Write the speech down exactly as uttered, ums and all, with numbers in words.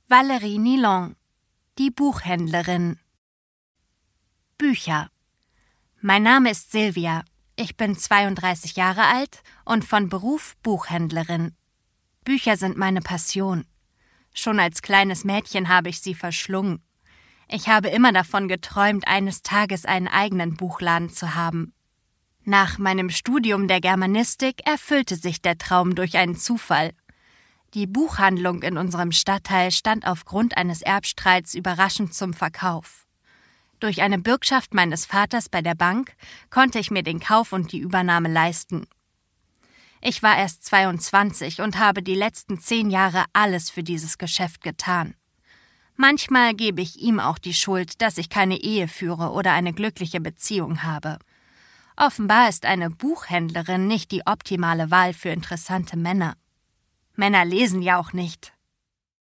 Valérie Nilon, die Buchhändlerin. Bücher. Mein Name ist Silvia. Ich bin zweiunddreißig Jahre alt und von Beruf Buchhändlerin. Bücher sind meine Passion. Schon als kleines Mädchen habe ich sie verschlungen. Ich habe immer davon geträumt, eines Tages einen eigenen Buchladen zu haben. Nach meinem Studium der Germanistik erfüllte sich der Traum durch einen Zufall. Die Buchhandlung in unserem Stadtteil stand aufgrund eines Erbstreits überraschend zum Verkauf. Durch eine Bürgschaft meines Vaters bei der Bank konnte ich mir den Kauf und die Übernahme leisten. Ich war erst zweiundzwanzig und habe die letzten zehn Jahre alles für dieses Geschäft getan. Manchmal gebe ich ihm auch die Schuld, dass ich keine Ehe führe oder eine glückliche Beziehung habe. Offenbar ist eine Buchhändlerin nicht die optimale Wahl für interessante Männer. Männer lesen ja auch nicht.